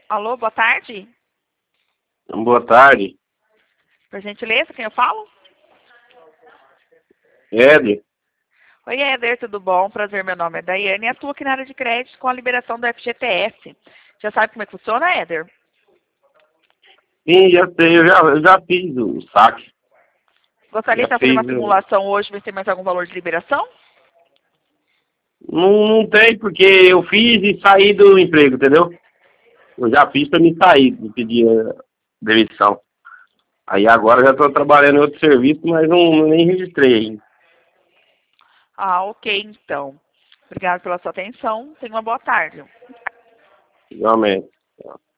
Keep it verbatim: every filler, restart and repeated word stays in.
Alô, boa tarde. Boa tarde. Por gentileza, quem eu falo? Éder. Oi, Éder, tudo bom? Prazer, meu nome é Daiane e atuo aqui na área de crédito com a liberação do F G T S. Já sabe como é que funciona, Éder? Sim, já sei, eu já, eu já fiz o saque. Gostaria Já de fazer uma fiz. o- simulação hoje, ver se tem mais algum valor de liberação? Não, não tem, porque eu fiz e saí do emprego, entendeu? Eu já fiz para me sair, de pedir eh, demissão. Aí agora já estou trabalhando em outro serviço, mas não nem registrei ainda. Ah, ok, então. Obrigado pela sua atenção. Tenha uma boa tarde. Realmente.